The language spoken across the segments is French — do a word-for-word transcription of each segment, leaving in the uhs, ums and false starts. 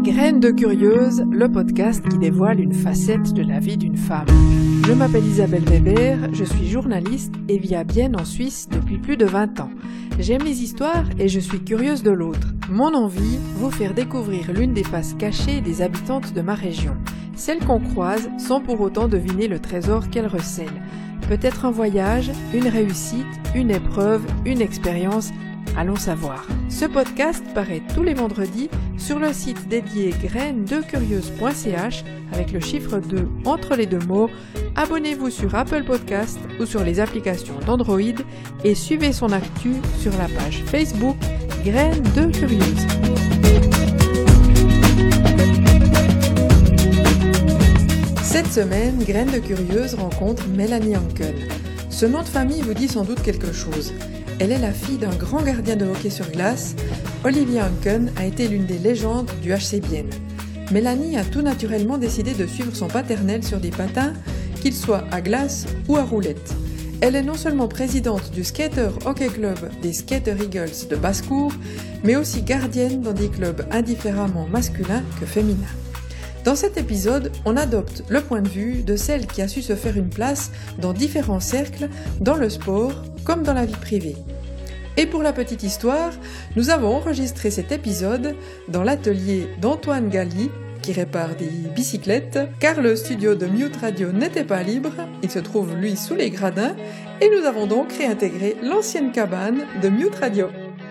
Graines de Curieuse, le podcast qui dévoile une facette de la vie d'une femme. Je m'appelle Isabelle Weber, je suis journaliste et vis à Bienne en Suisse depuis plus de vingt ans. J'aime les histoires et je suis curieuse de l'autre. Mon envie, vous faire découvrir l'une des faces cachées des habitantes de ma région. Celles qu'on croise sans pour autant deviner le trésor qu'elles recèlent. Peut-être un voyage, une réussite, une épreuve, une expérience. Allons savoir. Ce podcast paraît tous les vendredis sur le site dédié graines de curieuse point c h avec le chiffre deux entre les deux mots. Abonnez-vous sur Apple Podcast ou sur les applications d'Android et suivez son actu sur la page Facebook Graines de Curieuse. Cette semaine, Graines de Curieuse rencontre Mélanie Anken. Ce nom de famille vous dit sans doute quelque chose. Elle est la fille d'un grand gardien de hockey sur glace. Olivier Anken a été l'une des légendes du H C Bienne. Mélanie a tout naturellement décidé de suivre son paternel sur des patins, qu'ils soient à glace ou à roulettes. Elle est non seulement présidente du Skater Hockey Club des Skater Eagles de Basse-Cour, mais aussi gardienne dans des clubs indifféremment masculins que féminins. Dans cet épisode, on adopte le point de vue de celle qui a su se faire une place dans différents cercles, dans le sport comme dans la vie privée. Et pour la petite histoire, nous avons enregistré cet épisode dans l'atelier d'Antoine Galli, qui répare des bicyclettes, car le studio de Mute Radio n'était pas libre, il se trouve lui sous les gradins, et nous avons donc réintégré l'ancienne cabane de Mute Radio.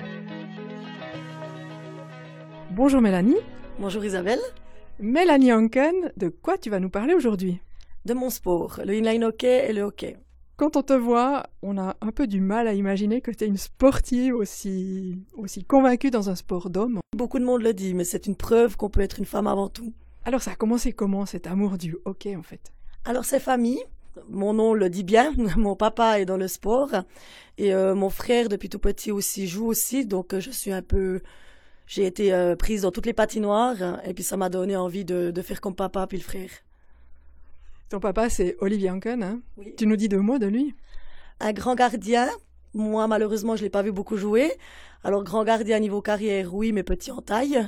Bonjour Mélanie. Bonjour Isabelle. Mélanie Anken, de quoi tu vas nous parler aujourd'hui ? De mon sport, le inline hockey et le hockey. Quand on te voit, on a un peu du mal à imaginer que tu es une sportive aussi, aussi convaincue dans un sport d'homme. Beaucoup de monde le dit, mais c'est une preuve qu'on peut être une femme avant tout. Alors ça a commencé comment, cet amour du hockey en fait ? Alors c'est famille, mon nom le dit bien, mon papa est dans le sport, et euh, mon frère depuis tout petit aussi joue aussi, donc euh, je suis un peu... J'ai été euh, prise dans toutes les patinoires, et puis ça m'a donné envie de, de faire comme papa puis le frère. Ton papa, c'est Olivier Anken, hein ? Oui. Tu nous dis deux mots de lui ? Un grand gardien. Moi, malheureusement, je l'ai pas vu beaucoup jouer. Alors, grand gardien niveau carrière, oui, mais petit en taille.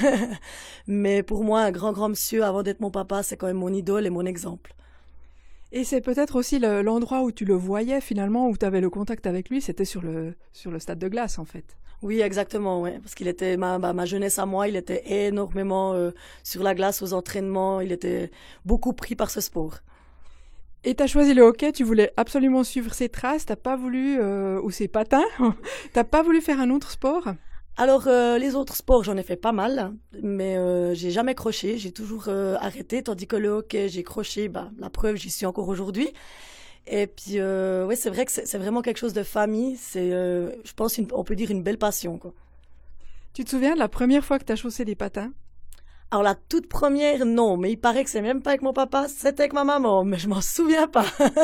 Mais pour moi, un grand, grand monsieur, avant d'être mon papa, c'est quand même mon idole et mon exemple. Et c'est peut-être aussi le, l'endroit où tu le voyais, finalement, où tu avais le contact avec lui, c'était sur le, sur le stade de glace, en fait. Oui, exactement, ouais. Parce qu'il était, ma, ma, ma jeunesse à moi, il était énormément euh, sur la glace, aux entraînements, il était beaucoup pris par ce sport. Et t'as choisi le hockey, tu voulais absolument suivre ses traces, t'as pas voulu, euh, ou ses patins, t'as pas voulu faire un autre sport ? Alors, euh, les autres sports, j'en ai fait pas mal, mais euh, j'ai jamais croché, j'ai toujours euh, arrêté, tandis que le hockey, j'ai croché, bah, la preuve, j'y suis encore aujourd'hui. Et puis, euh, ouais, c'est vrai que c'est, c'est vraiment quelque chose de famille, c'est, euh, je pense, une, on peut dire une belle passion, quoi. Tu te souviens de la première fois que t'as chaussé des patins ? Alors, la toute première, non, mais il paraît que c'est même pas avec mon papa, c'était avec ma maman, mais je m'en souviens pas.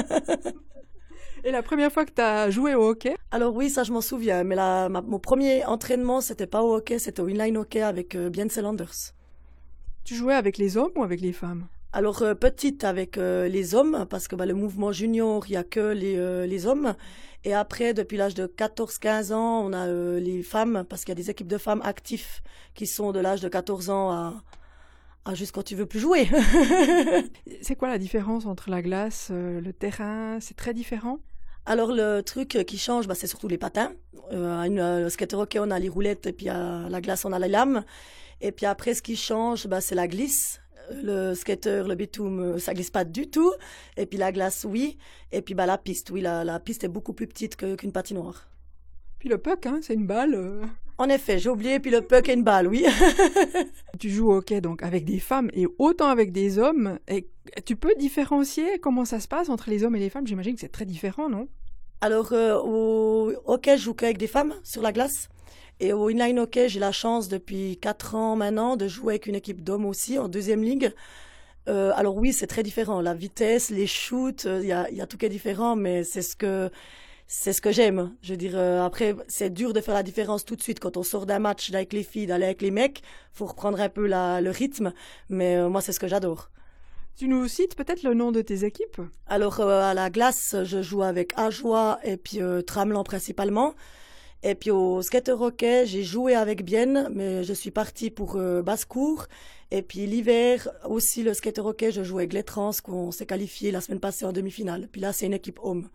Et la première fois que t'as joué au hockey ? Alors oui, ça je m'en souviens, mais la, ma, mon premier entraînement, c'était pas au hockey, c'était au inline hockey avec euh, Bienne Landers. Tu jouais avec les hommes ou avec les femmes ? Alors euh, petite avec euh, les hommes, parce que bah, le mouvement junior, il y a que les, euh, les hommes. Et après, depuis l'âge de quatorze quinze ans, on a euh, les femmes, parce qu'il y a des équipes de femmes actives qui sont de l'âge de quatorze ans à... Ah, juste quand tu veux plus jouer. C'est quoi la différence entre la glace, euh, le terrain ? C'est très différent ? Alors le truc qui change, bah, c'est surtout les patins. Euh, à une, euh, le skater hockey, on a les roulettes et puis à la glace, on a la lame. Et puis après, ce qui change, bah, c'est la glisse. Le skater, le bitume, ça glisse pas du tout. Et puis la glace, oui. Et puis bah, la piste, oui, la, la piste est beaucoup plus petite que, qu'une patinoire. Puis le puck, hein, c'est une balle. Euh... En effet, j'ai oublié, puis le puck est une balle, oui. Tu joues au hockey donc avec des femmes et autant avec des hommes. Et tu peux différencier comment ça se passe entre les hommes et les femmes ? J'imagine que c'est très différent, non ? Alors, euh, au hockey, je joue qu'avec des femmes sur la glace. Et au inline hockey, j'ai la chance depuis quatre ans maintenant de jouer avec une équipe d'hommes aussi en deuxième ligue. Euh, alors oui, c'est très différent. La vitesse, les shoots, il euh, y a, y a tout qui est différent, mais c'est ce que... C'est ce que j'aime. Je veux dire, euh, après, c'est dur de faire la différence tout de suite. Quand on sort d'un match avec les filles, d'aller avec les mecs, faut reprendre un peu la, le rythme. Mais euh, moi, c'est ce que j'adore. Tu nous cites peut-être le nom de tes équipes ? Alors, euh, à la glace, je joue avec Ajoie et puis euh, Tramelan principalement. Et puis au skater hockey, j'ai joué avec Bienne, mais je suis partie pour euh, Basse-Cour. Et puis l'hiver aussi, le skater hockey, je jouais avec les Trans, qu'on s'est qualifié la semaine passée en demi-finale. Puis là, c'est une équipe homme.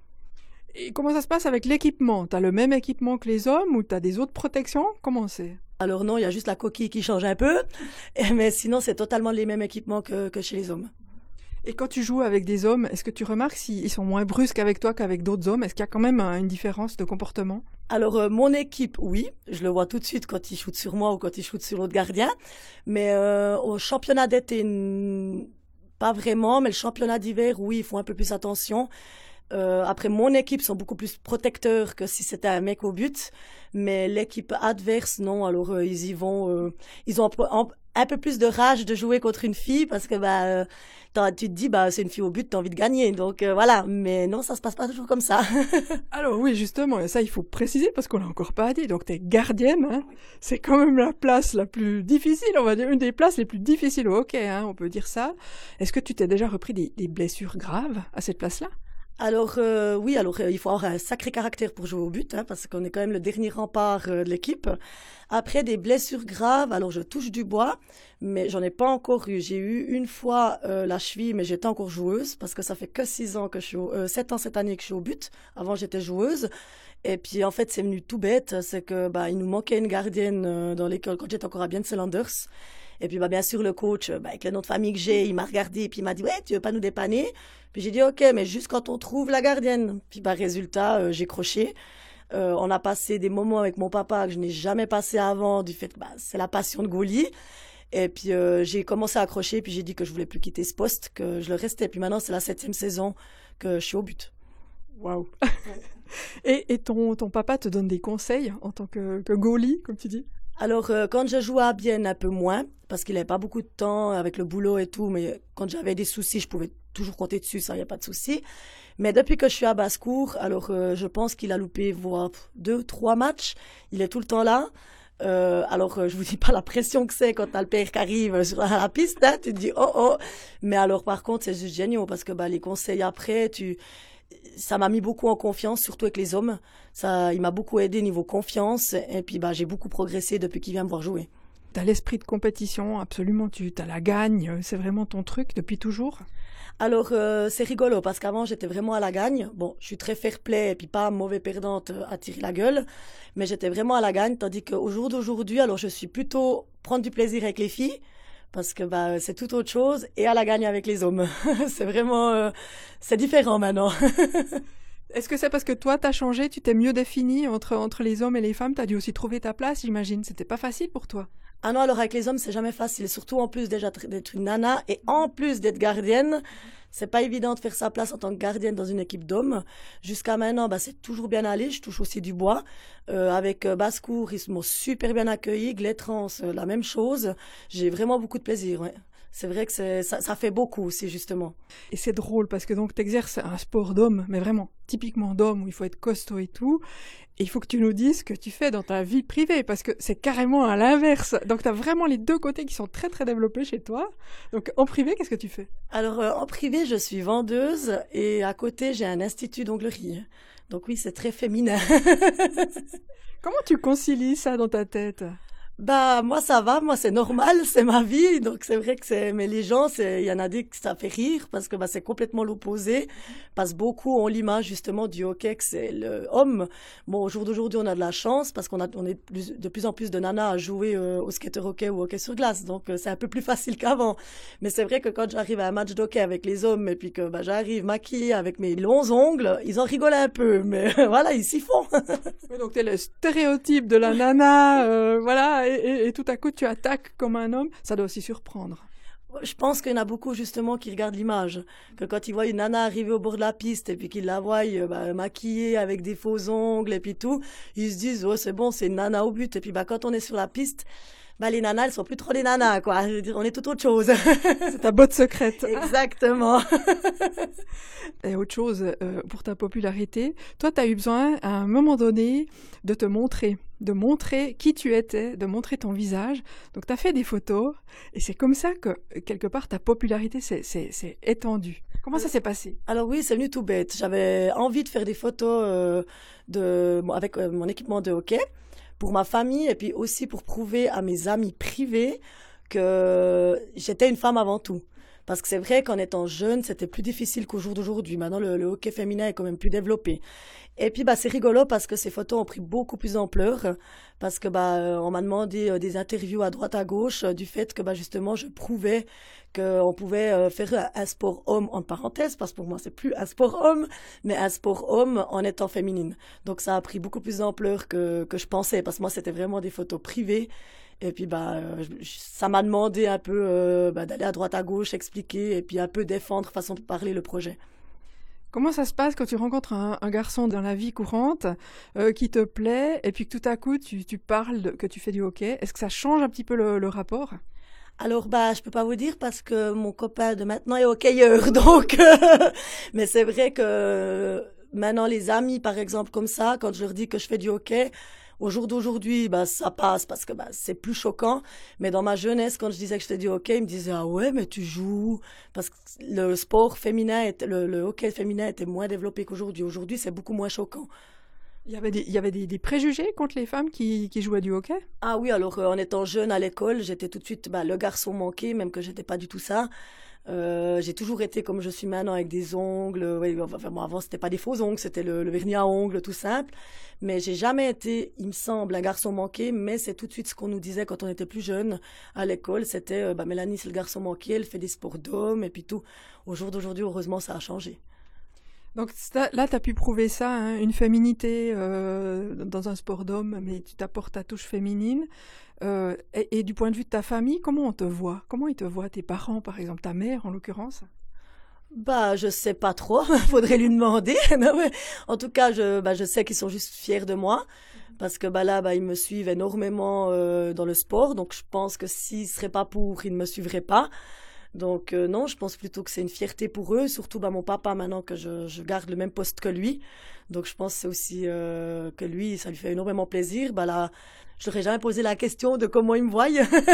Et comment ça se passe avec l'équipement? T'as le même équipement que les hommes ou t'as des autres protections? Comment c'est? Alors non, il y a juste la coquille qui change un peu, mais sinon c'est totalement les mêmes équipements que, que chez les hommes. Et quand tu joues avec des hommes, est-ce que tu remarques s'ils sont moins brusques avec toi qu'avec d'autres hommes? Est-ce qu'il y a quand même euh, une différence de comportement? Alors euh, mon équipe, oui, je le vois tout de suite quand ils shootent sur moi ou quand ils shootent sur l'autre gardien, mais euh, au championnat d'été, n- pas vraiment, mais le championnat d'hiver, oui, ils font un peu plus attention. Euh, après, mon équipe sont beaucoup plus protecteurs que si c'était un mec au but, mais l'équipe adverse, non. Alors euh, ils y vont, euh, ils ont un, peu un- un peu plus de rage de jouer contre une fille parce que bah euh, t'as- tu te dis bah c'est une fille au but, t'as envie de gagner, donc euh, voilà. Mais non, ça se passe pas toujours comme ça. Alors oui, justement, et ça il faut préciser parce qu'on l'a encore pas dit. Donc t'es gardienne, hein. C'est quand même la place la plus difficile, on va dire, une des places les plus difficiles au hockey, hein, on peut dire ça. Est-ce que tu t'es déjà repris des, des blessures graves à cette place-là? Alors euh, oui, alors euh, il faut avoir un sacré caractère pour jouer au but, hein, parce qu'on est quand même le dernier rempart euh, de l'équipe. Après des blessures graves, alors je touche du bois, mais j'en ai pas encore eu. J'ai eu une fois euh, la cheville, mais j'étais encore joueuse parce que ça fait que six ans que je suis, au, euh, sept ans cette année que je suis au but. Avant j'étais joueuse. Et puis en fait c'est venu tout bête, c'est que bah il nous manquait une gardienne euh, dans l'école quand j'étais encore à Bienne-Selanders. Et puis bah bien sûr le coach, bah, avec le nom de famille que j'ai, il m'a regardé et puis il m'a dit ouais tu veux pas nous dépanner? Puis j'ai dit ok mais juste quand on trouve la gardienne. Puis bah résultat euh, j'ai croché. Euh, on a passé des moments avec mon papa que je n'ai jamais passé avant du fait que bah, c'est la passion de goalie. Et puis euh, j'ai commencé à accrocher puis j'ai dit que je voulais plus quitter ce poste, que je le restais. Puis maintenant c'est la septième saison que je suis au but. Waouh. Et, et ton, ton papa te donne des conseils en tant que, que goalie, comme tu dis? Alors, euh, quand je jouais à Bienne, un peu moins, parce qu'il n'avait pas beaucoup de temps avec le boulot et tout, mais quand j'avais des soucis, je pouvais toujours compter dessus, ça, il n'y a pas de souci. Mais depuis que je suis à Basse-Cour, alors euh, je pense qu'il a loupé voire pff, deux, trois matchs. Il est tout le temps là. Euh, alors, euh, je vous dis pas la pression que c'est quand t'as le père qui arrive sur la, la piste, hein, tu te dis oh oh. Mais alors, par contre, c'est juste génial parce que bah, les conseils après, tu, ça m'a mis beaucoup en confiance, surtout avec les hommes. Ça, il m'a beaucoup aidé niveau confiance. Et puis, bah, j'ai beaucoup progressé depuis qu'il vient me voir jouer. T'as l'esprit de compétition, absolument, tu t'as la gagne, c'est vraiment ton truc depuis toujours? Alors, euh, c'est rigolo parce qu'avant, j'étais vraiment à la gagne. Bon, je suis très fair-play et puis pas mauvais perdante euh, à tirer la gueule. Mais j'étais vraiment à la gagne. Tandis qu'au jour d'aujourd'hui, alors je suis plutôt prendre du plaisir avec les filles. Parce que bah c'est tout autre chose et à la gagne avec les hommes. C'est vraiment euh, c'est différent maintenant. Est-ce que c'est parce que toi t'as changé, tu t'es mieux défini entre, entre les hommes et les femmes, t'as dû aussi trouver ta place, j'imagine, c'était pas facile pour toi? Ah non, alors avec les hommes, c'est jamais facile. Surtout en plus déjà tr- d'être une nana et en plus d'être gardienne. C'est pas évident de faire sa place en tant que gardienne dans une équipe d'hommes. Jusqu'à maintenant, bah, c'est toujours bien allé. Je touche aussi du bois. Euh, avec euh, Basse-Cour, ils m'ont super bien accueilli. Glétrans, euh, la même chose. J'ai vraiment beaucoup de plaisir, ouais. C'est vrai que c'est, ça, ça fait beaucoup aussi, justement. Et c'est drôle parce que donc t'exerces un sport d'homme, mais vraiment typiquement d'homme où il faut être costaud et tout. Et il faut que tu nous dises ce que tu fais dans ta vie privée parce que c'est carrément à l'inverse. Donc t'as vraiment les deux côtés qui sont très très développés chez toi. Donc en privé, qu'est-ce que tu fais? Alors, euh, en privé, je suis vendeuse et à côté, j'ai un institut d'onglerie. Donc oui, c'est très féminin. Comment tu concilies ça dans ta tête? Bah moi ça va, moi c'est normal, c'est ma vie, donc c'est vrai que c'est. Mais les gens, c'est, il y en a des que ça fait rire parce que bah c'est complètement l'opposé, parce que beaucoup ont l'image justement du hockey que c'est le homme. Bon au jour d'aujourd'hui on a de la chance parce qu'on a on est plus, de plus en plus de nanas à jouer euh, au skater hockey ou au hockey sur glace, donc euh, c'est un peu plus facile qu'avant. Mais c'est vrai que quand j'arrive à un match d'hockey avec les hommes et puis que bah j'arrive maquillée avec mes longs ongles, ils en rigolent un peu, mais voilà ils s'y font. Oui, donc t'es le stéréotype de la nana, euh, voilà. Et, et, et tout à coup tu attaques comme un homme, ça doit aussi surprendre. Je pense qu'il y en a beaucoup justement qui regardent l'image, que quand ils voient une nana arriver au bord de la piste et puis qu'ils la voient euh, bah, maquillée avec des faux ongles et puis tout, ils se disent oh c'est bon c'est une nana au but et puis bah quand on est sur la piste, bah les nanas elles sont plus trop des nanas quoi, je veux dire, on est tout autre chose. C'est ta botte secrète. Exactement. Et autre chose, euh, pour ta popularité, toi tu as eu besoin à un moment donné de te montrer, de montrer qui tu étais, de montrer ton visage. Donc tu as fait des photos et c'est comme ça que quelque part ta popularité s'est, s'est, s'est étendue. Comment ça s'est passé? Alors oui, c'est venu tout bête. J'avais envie de faire des photos euh, de, bon, avec euh, mon équipement de hockey pour ma famille et puis aussi pour prouver à mes amis privés que j'étais une femme avant tout. Parce que c'est vrai qu'en étant jeune, c'était plus difficile qu'au jour d'aujourd'hui. Maintenant, le, le hockey féminin est quand même plus développé. Et puis, bah, c'est rigolo parce que ces photos ont pris beaucoup plus d'ampleur. Parce que, bah, euh, on m'a demandé euh, des interviews à droite à gauche euh, du fait que, bah, justement, je prouvais qu'on pouvait euh, faire un, un sport homme en parenthèse. Parce que pour moi, c'est plus un sport homme, mais un sport homme en étant féminine. Donc, ça a pris beaucoup plus d'ampleur que, que je pensais. Parce que moi, c'était vraiment des photos privées. Et puis, bah, euh, ça m'a demandé un peu euh, bah, d'aller à droite à gauche, expliquer et puis un peu défendre, façon de parler, le projet. Comment ça se passe quand tu rencontres un, un garçon dans la vie courante euh, qui te plaît et puis que tout à coup tu, tu parles de, que tu fais du hockey? Est-ce que ça change un petit peu le, le rapport? Alors bah je peux pas vous dire parce que mon copain de maintenant est hockeyeur donc euh, mais c'est vrai que maintenant les amis par exemple comme ça quand je leur dis que je fais du hockey au jour d'aujourd'hui bah ça passe parce que bah c'est plus choquant mais dans ma jeunesse quand je disais que je faisais du hockey ils me disaient ah ouais mais tu joues parce que le sport féminin était, le, le hockey féminin était moins développé qu'aujourd'hui. Aujourd'hui c'est beaucoup moins choquant. Il y avait des, il y avait des, des préjugés contre les femmes qui, qui jouaient du hockey? Ah oui, alors euh, en étant jeune à l'école, j'étais tout de suite bah, le garçon manqué, même que j'étais pas du tout ça. Euh, j'ai toujours été comme je suis maintenant avec des ongles. Ouais, enfin, moi, avant, c'était pas des faux ongles, c'était le, le vernis à ongles tout simple. Mais j'ai jamais été, il me semble, un garçon manqué. Mais c'est tout de suite ce qu'on nous disait quand on était plus jeune à l'école. C'était euh, bah, Mélanie, c'est le garçon manqué, elle fait des sports d'hommes et puis tout. Au jour d'aujourd'hui, heureusement, ça a changé. Donc là, tu as pu prouver ça, hein, une féminité euh, dans un sport d'homme, mais tu t'apportes ta touche féminine. Euh, et, et du point de vue de ta famille, comment on te voit? Comment ils te voient, tes parents, par exemple, ta mère en l'occurrence? Bah, je sais pas trop, faudrait lui demander. Non, mais en tout cas, je, bah, je sais qu'ils sont juste fiers de moi. Parce que bah là, bah, ils me suivent énormément euh, dans le sport. Donc je pense que s'ils seraient pas pour, ils ne me suivraient pas. Donc euh, non, je pense plutôt que c'est une fierté pour eux, surtout bah, mon papa maintenant que je, je garde le même poste que lui. Donc je pense que c'est aussi euh, que lui, ça lui fait énormément plaisir. Bah là, je leur ai jamais posé la question de comment ils me voient.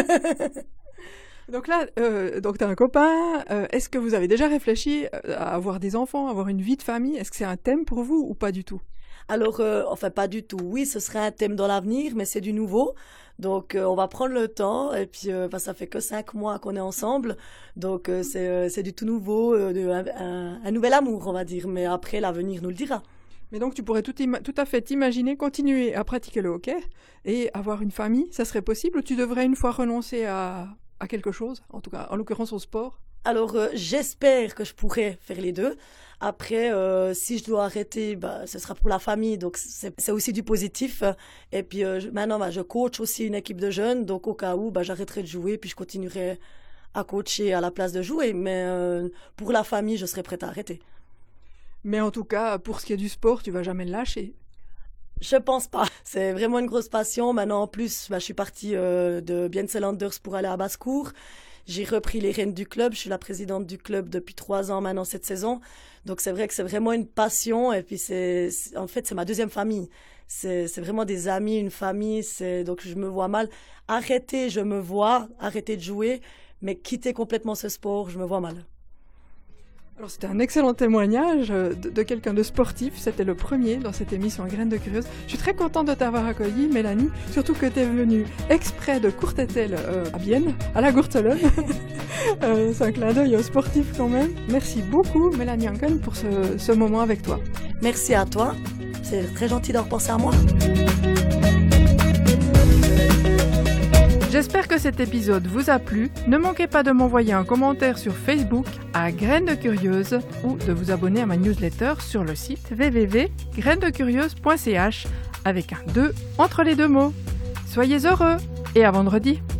Donc là, euh, donc t'as un copain. Euh, est-ce que vous avez déjà réfléchi à avoir des enfants, à avoir une vie de famille? Est-ce que c'est un thème pour vous ou pas du tout? Alors, euh, enfin pas du tout. Oui, ce serait un thème dans l'avenir, mais c'est du nouveau. Donc, euh, on va prendre le temps. Et puis, euh, bah, ça fait que cinq mois qu'on est ensemble. Donc, euh, c'est, euh, c'est du tout nouveau, euh, de, un, un, un nouvel amour, on va dire. Mais après, l'avenir nous le dira. Mais donc, tu pourrais tout, ima- tout à fait t'imaginer continuer à pratiquer le hockey et avoir une famille. Ça serait possible ou tu devrais une fois renoncer à, à quelque chose, en tout cas, en l'occurrence au sport? Alors, euh, j'espère que je pourrais faire les deux. Après, euh, si je dois arrêter, bah, ce sera pour la famille, donc c'est, c'est aussi du positif. Et puis euh, je, maintenant, bah, je coach aussi une équipe de jeunes, donc au cas où, bah, j'arrêterai de jouer, puis je continuerai à coacher à la place de jouer. Mais euh, pour la famille, je serai prête à arrêter. Mais en tout cas, pour ce qui est du sport, tu vas jamais le lâcher. Je pense pas. C'est vraiment une grosse passion. Maintenant, en plus, bah, je suis partie euh, de Bienselanders pour aller à Basse-Cour. J'ai repris les rênes du club. Je suis la présidente du club depuis trois ans maintenant cette saison. Donc c'est vrai que c'est vraiment une passion. Et puis c'est, c'est en fait, c'est ma deuxième famille. C'est, c'est vraiment des amis, une famille. C'est, donc je me vois mal. Arrêter, je me vois. Arrêter de jouer. Mais quitter complètement ce sport, je me vois mal. Alors c'était un excellent témoignage de, de quelqu'un de sportif, c'était le premier dans cette émission Graines de Curieuse. Je suis très contente de t'avoir accueillie, Mélanie, surtout que tu es venue exprès de Courtétel euh, à Bienne, à la Gourtelonne. euh, c'est un clin d'œil aux sportifs quand même. Merci beaucoup Mélanie Anken pour ce, ce moment avec toi. Merci à toi, c'est très gentil d'avoir pensé à moi. J'espère que cet épisode vous a plu. Ne manquez pas de m'envoyer un commentaire sur Facebook à Graines de Curieuse ou de vous abonner à ma newsletter sur le site w w w point graines de curieuse point c h avec un deux entre les deux mots. Soyez heureux et à vendredi.